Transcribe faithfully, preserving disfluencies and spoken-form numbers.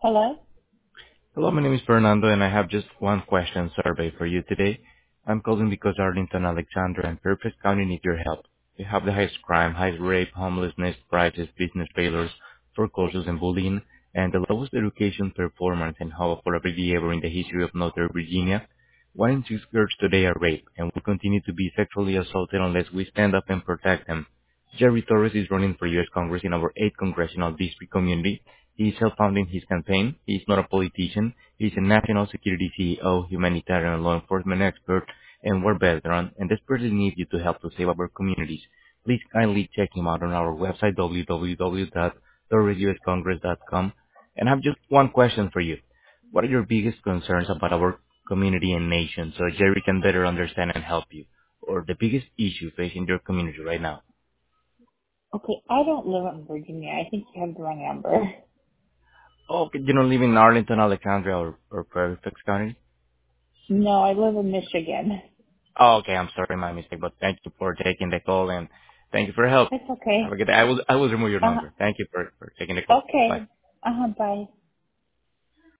Hello? Hello, my name is Fernando, and I have just one question survey for you today. I'm calling because Arlington, Alexandra, and Fairfax County need your help. We have the highest crime, highest rape, homelessness, prices, business failures, foreclosures, and bullying, and the lowest education performance and how affordability ever in the history of Northern Virginia. One in six girls today are raped and will continue to be sexually assaulted unless we stand up and protect them. Jerry Torres is running for U S Congress in our eighth Congressional District community. He is self-founding his campaign. He is not a politician. He is a national security C E O, humanitarian law enforcement expert, and war veteran, and desperately needs you to help to save our communities. Please kindly check him out on our website, w w w dot torres u s congress dot com. And I have just one question for you. What are your biggest concerns about our community and nation so Jerry can better understand and help you? Or the biggest issue facing your community right now? Okay, I don't live in Virginia. I think you have the wrong number. Oh, okay, you don't live in Arlington, Alexandria, or, or Fairfax County? No, I live in Michigan. Oh, okay, I'm sorry, my mistake, but thank you for taking the call and thank you for your help. It's Have okay. a good day. I will, I will remove your Uh, number. Thank you for, for taking the call. Bye. okay. Uh-huh, bye.